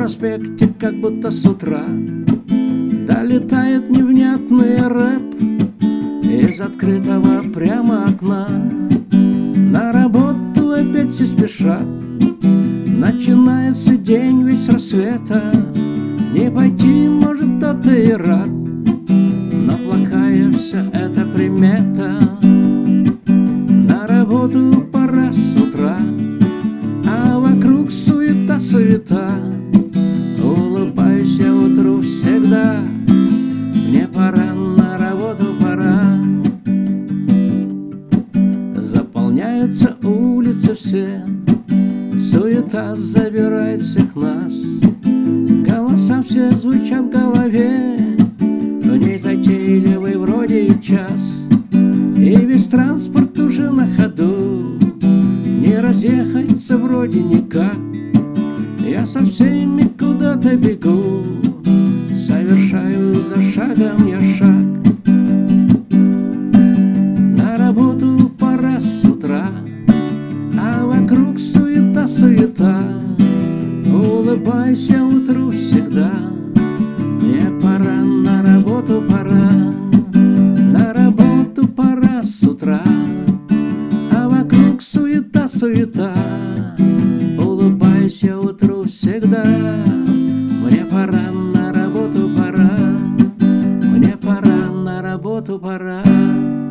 проспекте, как будто с утра долетает невнятный рэп из открытого прямо окна. На работу опять все спешат, начинается день ведь с рассвета. Не пойти, может, кто-то и рад, но плохая все это примета. На работу пора с утра, а вокруг суета-суета. Улыбайся утру всегда, мне пора, на работу пора. Заполняются улицы все, суета забирает всех нас. Голоса все звучат в голове, в ней затейливый вроде и час. И весь транспорт уже на ходу, не разъехаться вроде никак. Я со всеми куда-то бегу, совершаю за шагом я шаг. На работу пора с утра, а вокруг суета-суета. Улыбайся утру всегда, мне пора, на работу пора. На работу пора с утра, а вокруг суета-суета. Улыбайся утру всегда, мне пора, на работу пора. Мне пора, на работу пора.